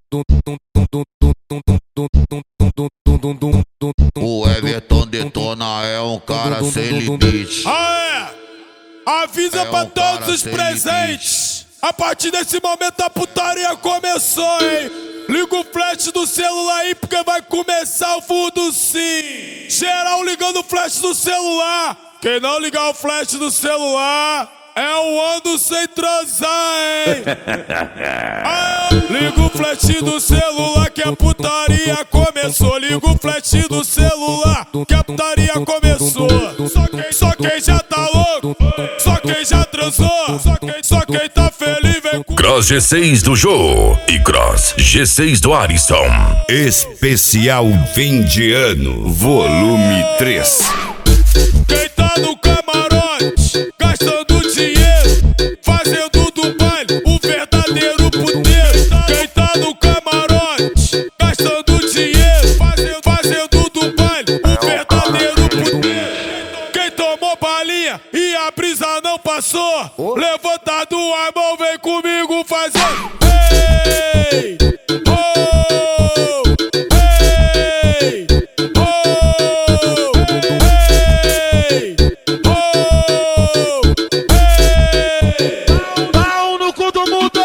O Everton Detona é um cara sem limite. Avisa pra todos os presentes. A partir desse momento a putaria começou, hein? Liga o flash do celular aí porque vai começar o fundo sim. Geral ligando o flash do celular. Quem não ligar o flash do celular é o ando sem transar, hein? Liga o flash do celular que a putaria começou. Liga o flash do celular que a putaria começou. Só quem já tá louco, só quem já transou, só quem tá feliz vem com Cross G6 do Jô e Cross G6 do Ariston. Especial fim de ano, volume 3. Quem tá no camarote, gastando dinheiro, fazendo do baile o verdadeiro puteiro. Quem tá no camarote, gastando dinheiro, fazendo do baile o verdadeiro puteiro. Quem tomou balinha e a brisa não passou, levantado a mão, vem comigo fazendo. Hey! Oh! Hey! Oh! Hey! Oh! Hey! Pau no cu do mundo!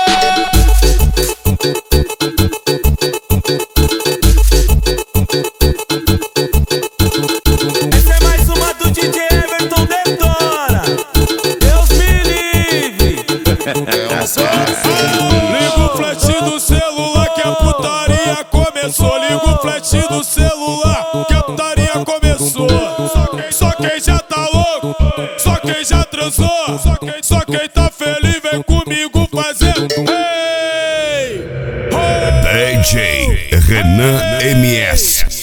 Essa é mais uma do DJ Everton Detona. Deus me livre. Liga o flash do celular que a putaria começou. Liga o flash do celular que a putaria começou. Só quem já tá louco, só quem já transou, só quem tá feliz vem comigo fazendo. Hey! DJ Renan MS.